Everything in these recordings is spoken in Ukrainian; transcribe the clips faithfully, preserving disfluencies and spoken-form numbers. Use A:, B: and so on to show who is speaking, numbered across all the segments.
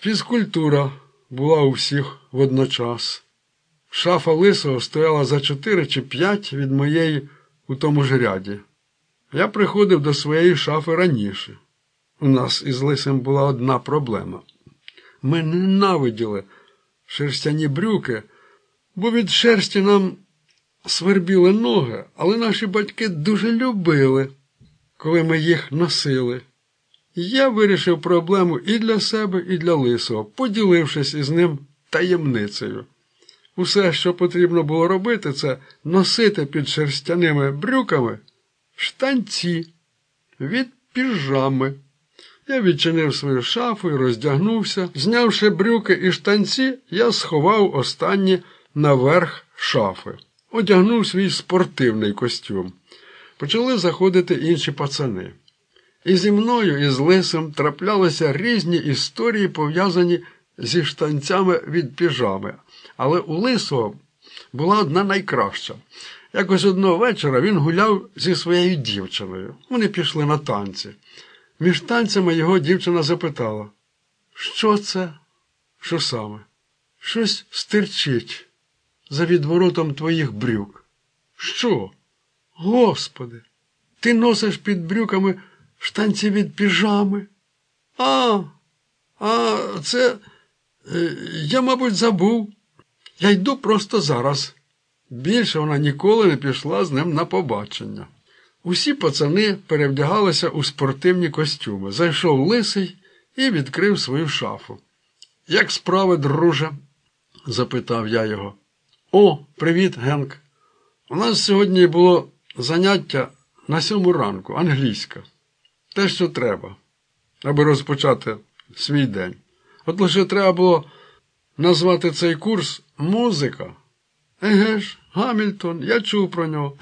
A: Фізкультура була у всіх водночас. Шафа Лисого стояла за чотири чи п'ять від моєї у тому ж ряді. Я приходив до своєї шафи раніше. У нас із Лисим була одна проблема. Ми ненавиділи шерстяні брюки, бо від шерсті нам свербіли ноги, але наші батьки дуже любили, коли ми їх носили. Я вирішив проблему і для себе, і для Лисого, поділившись із ним таємницею. Усе, що потрібно було робити, це носити під шерстяними брюками штанці від піжами. Я відчинив свою шафу і роздягнувся. Знявши брюки і штанці, я сховав останні наверх шафи. Одягнув свій спортивний костюм. Почали заходити інші пацани. І зі мною, і з Лисим траплялися різні історії, пов'язані зі штанцями від піжами. Але у Лисого була одна найкраща. Якось одного вечора він гуляв зі своєю дівчиною. Вони пішли на танці. Між танцями його дівчина запитала: «Що це?» «Що саме?» «Щось стирчить за відворотом твоїх брюк». «Що?» «Господи, ти носиш під брюками штанці від піжами?» «А, а це... я, мабуть, забув. Я йду просто зараз». Більше вона ніколи не пішла з ним на побачення. Усі пацани перевдягалися у спортивні костюми. Зайшов Лисий і відкрив свою шафу. «Як справи, друже?» – запитав я його. «О, привіт, Генк. У нас сьогодні було заняття на сьому ранку, англійська. Те, що треба, аби розпочати свій день. От лише треба було назвати цей курс «Музика». Еге ж, Гамільтон, я чув про нього».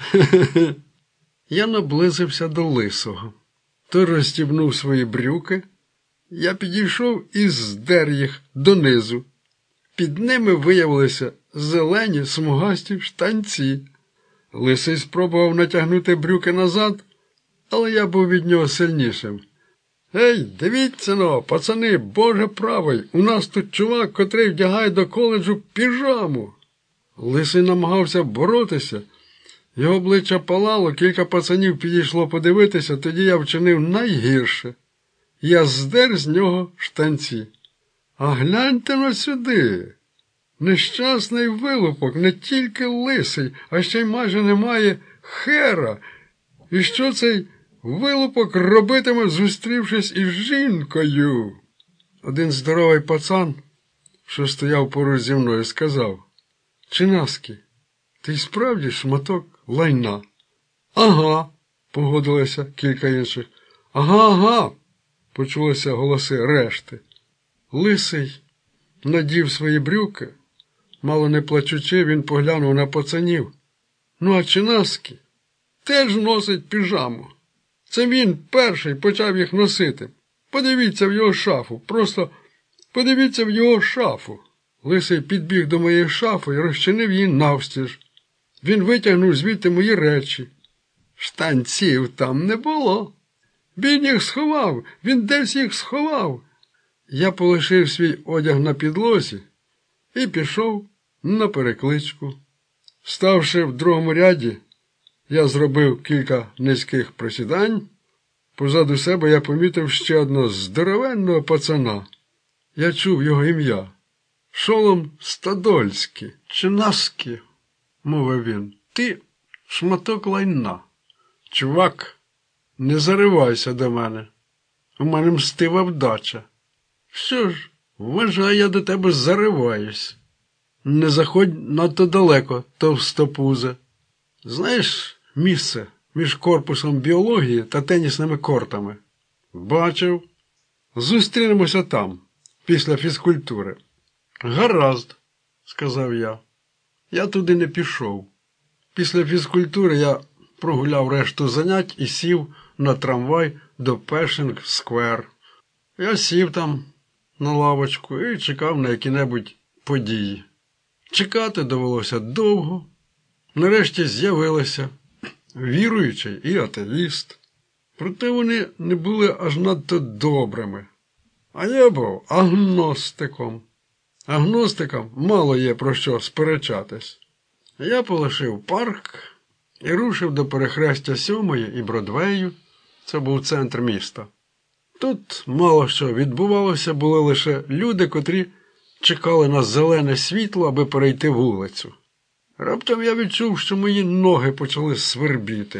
A: Я наблизився до Лисого. Той розстібнув свої брюки. Я підійшов і здер їх донизу. Під ними виявилися зелені смугасті штанці. Лисий спробував натягнути брюки назад, але я був від нього сильнішим. «Ей, дивіться но, пацани, Боже правий, у нас тут чувак, котрий вдягає до коледжу піжаму». Лисий намагався боротися. Його обличчя палало, кілька пацанів підійшло подивитися, тоді я вчинив найгірше. Я здер з нього штанці. А гляньте на сюди. Нещасний вилупок, не тільки лисий, а ще й майже немає хера. І що цей вилупок робитиме, зустрівшись із жінкою? Один здоровий пацан, що стояв поруч зі мною, сказав: «Чинаски, ти й справді шматок лайна?» «Ага», – погодилося кілька інших. «Ага, ага», – почулися голоси решти. Лисий надів свої брюки. Мало не плачучи, він поглянув на пацанів. «Ну, а Чинаски теж носить піжаму. Це він перший почав їх носити. Подивіться в його шафу, просто подивіться в його шафу». Лисий підбіг до моєї шафи і розчинив її навстіж. Він витягнув звідти мої речі. Штанців там не було. Він їх сховав, він десь їх сховав. Я полишив свій одяг на підлозі і пішов на перекличку. Ставши в другому ряді, я зробив кілька низьких присідань. Позаду себе я помітив ще одного здоровенного пацана. Я чув його ім'я. «Шолом Стадольський, Чинаски», – мовив він, – «ти шматок лайна. Чувак, не заривайся до мене. У мене мстива вдача. Що ж, вважай, я до тебе зариваюсь. Не заходь надто далеко, товстопузе. Знаєш місце між корпусом біології та тенісними кортами?» «Бачив. Зустрінемося там, після фізкультури». «Гаразд», – сказав я. Я туди не пішов. Після фізкультури я прогуляв решту занять і сів на трамвай до Першинг-сквер. Я сів там на лавочку і чекав на які-небудь події. Чекати довелося довго. Нарешті з'явилися віруючий і атеїст. Проте вони не були аж надто добрими. А я був агностиком. Агностикам мало є про що сперечатись. Я полишив парк і рушив до перехрестя Сьомої і Бродвею. Це був центр міста. Тут мало що відбувалося, були лише люди, котрі чекали на зелене світло, аби перейти вулицю. Раптом я відчув, що мої ноги почали свербіти.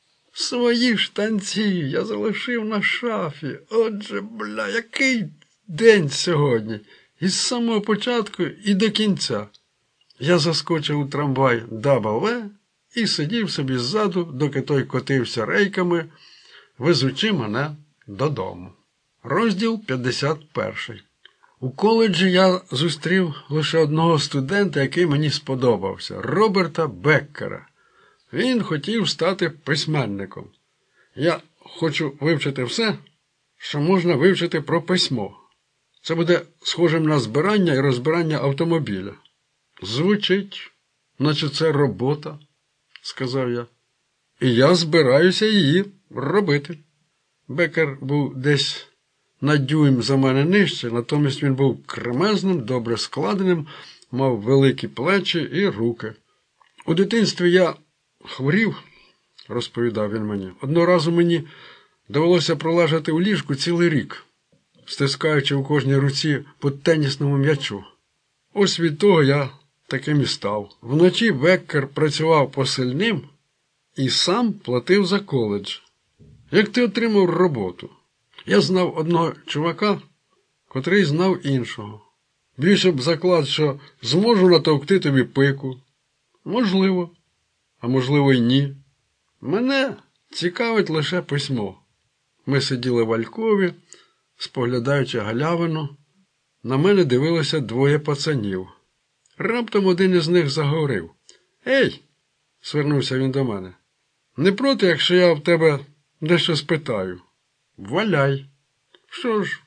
A: Свої штанці я залишив на шафі. Отже, бля, який день сьогодні. Із самого початку і до кінця. Я заскочив у трамвай дабл ве і сидів собі ззаду, доки той котився рейками, везучи мене додому. Розділ п'ятдесят перший. У коледжі я зустрів лише одного студента, який мені сподобався – Роберта Беккера. Він хотів стати письменником. Я хочу вивчити все, що можна вивчити про письмо. Це буде схожим на збирання і розбирання автомобіля. Звучить, наче це робота, сказав я. І я збираюся її робити. Беккер був десь на дюйм за мене нижче, натомість він був кремезним, добре складеним, мав великі плечі і руки. У дитинстві я хворів, розповідав він мені. Одного разу мені довелося пролежати у ліжку цілий рік, стискаючи у кожній руці по тенісному м'ячу. Ось від того я таким і став. Вночі Беккер працював посильним і сам платив за коледж. Як ти отримав роботу? Я знав одного чувака, котрий знав іншого. Більше б заклад, що зможу натовкти тобі пику. Можливо, а можливо й ні. Мене цікавить лише письмо. Ми сиділи в алькові, споглядаючи галявину. На мене дивилося двоє пацанів. Раптом один із них заговорив. «Ей!» – звернувся він до мене. «Не проти, якщо я в тебе дещо спитаю?» «Валяй!» «Що ж,